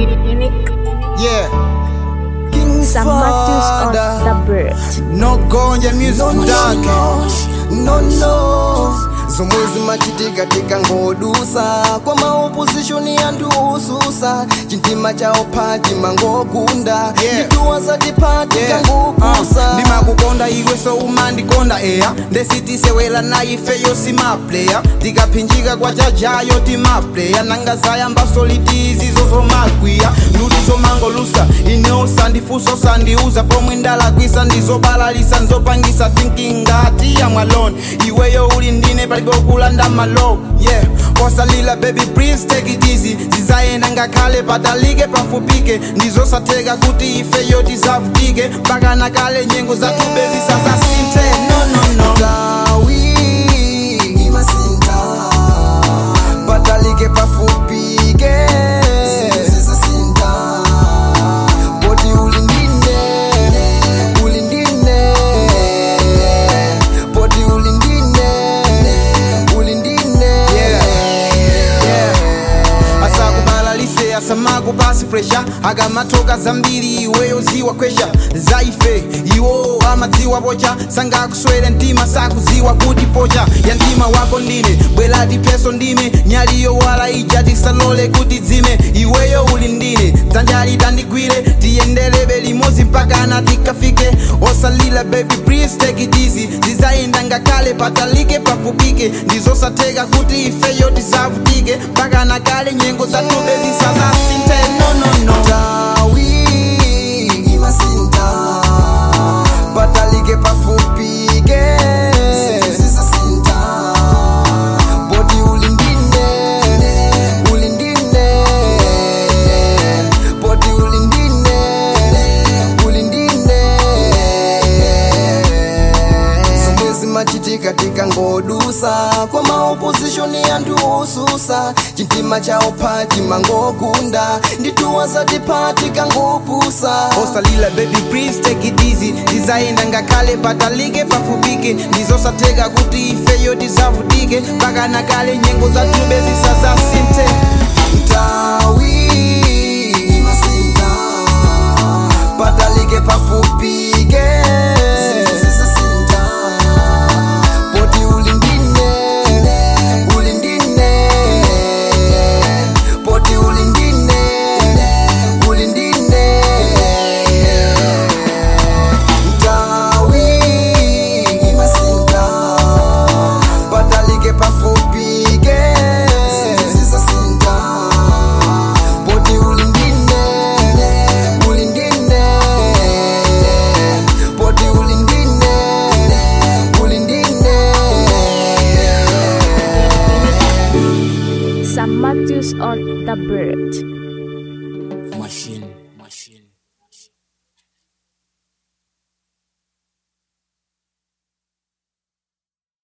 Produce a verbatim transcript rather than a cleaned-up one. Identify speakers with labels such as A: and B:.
A: Unique.
B: Yeah.
A: Sam Matthews on the bird.
B: No gonja music
C: no,
B: dark.
C: No, no, no. Zomwezi machitika tika ngodusa kwa maopposition yandususa chintima chao pati mangogunda
B: Yeah.
C: ndituwa zati pati
B: Yeah.
C: kangupusa
B: uh, ndimakukonda iwe so umandikonda eya ndesitisewela naifeyo simaplaya tikaphinjika kwa chajayo timaplaya nangazayamba solitizi zozomagwiya ndulizomangolusa ineosa ndifuso sandiuza pomwe ndalakwisa ndizobalalisa nzopangisa thinking ngati ya mwaloni iweyo uli ndine palipokulanda malo yeah osalila baby please take it easy zizayenda ngakhale patalike pafupike ndizosatheka kuti ifeyo tizavutike mpaka nakale nyengo zatubezi sazasinthe no no no
C: Tawi imasinta patalike pafupike zizasinta poti ulindine ulindine poti ulindine ulindine
B: yeah yeah asakubalalise asamakupasi pressure akamatoka zambiri iweyo ziwa kwesha zaife iwo amadziwa pocha sangakuswere mtima sakuziwa kuti pocha ya mtima wako ndine bwelati peso ndime nyaliyo wala ija tisalole kuti dzime iweyo uli ndine dzanja litandigwire tiyendelebe limodzi mpaka na tikafike osalila baby please take it easy zizayenda ngakhale patalike pafupike ndizosatheka kuti ifeyo tizavutike mpaka nakale nyengo zatubezi sazasinthe no no no
C: Tawi imasinta patalike pafupike zizasinta poti ulindine ulindine poti ulindine ulindine zomwezi machitika tika ngodusa kwa maopposition yandususa chintima chao pati mangogunda ndituwa zati pati kangupusa
B: osalila baby please take it easy zizayenda ngakhale patalike pafupike ndizosatheka kuti ifeyo tizavutike mpaka nakale nyengo zatubezi sazasinthe
C: Tawi imasinta patalike pafupike zizasinta poti ulindine ulindine poti ulindine ulindine Tawi imasinta patalike pafupike zizasinta poti ulindine ulindine poti ulindine ulindine
A: Sam Matthews on the bird.